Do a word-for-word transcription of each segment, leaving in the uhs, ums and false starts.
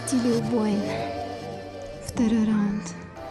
стиле убоин. Второй раунд.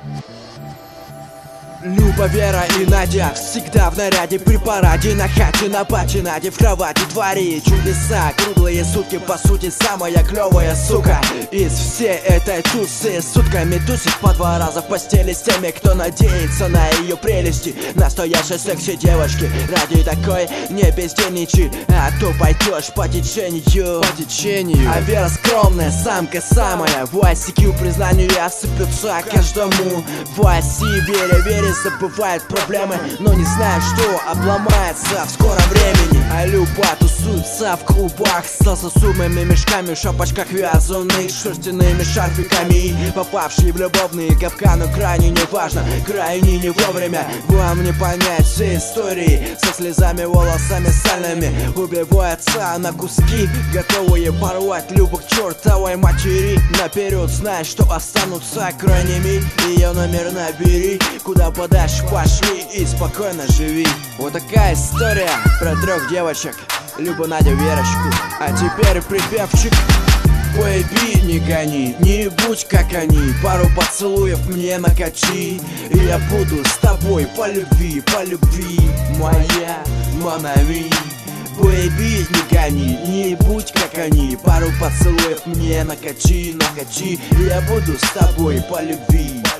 Люба, Вера и Надя всегда в наряде при параде. На хате, на пати, Надя в кровати твори чудеса. Круглые сутки, по сути, самая клевая сука из всей этой тусы. Сутками тусит по два раза в постели с теми, кто надеется на ее прелести. Настоящей секси девочки, ради такой не бездельничай, а то пойдешь по течению. По течению. А Вера скромная, самка самая. В ай си кью признанию осыпется каждому. В ай си Вере, Вере забывает проблемы, но не знает, что обломается в скором времени. А Люба тусуется в клубах с сумными мешками, в шапочках вязаных шерстяными шарфиками, попавшие в любовные капканы. Крайне неважно, крайне не вовремя. Вам не понять все истории со слезами, волосами сальными. Убивается на куски, готовые порвать Любу к чертовой матери. Наперед знай, что останутся крайними. Ее номер набери, куда подальше пошли и спокойно живи. Вот такая история про трех девочек: Любу, Надю, Верочку. А теперь припевчик. Бэйби, не гони, не будь как они. Пару поцелуев мне накачи, и я буду с тобой по любви, по любви, моя Монави. Бэйби, не гони, не будь как они. Пару поцелуев мне накачи, накачи, и я буду с тобой по любви.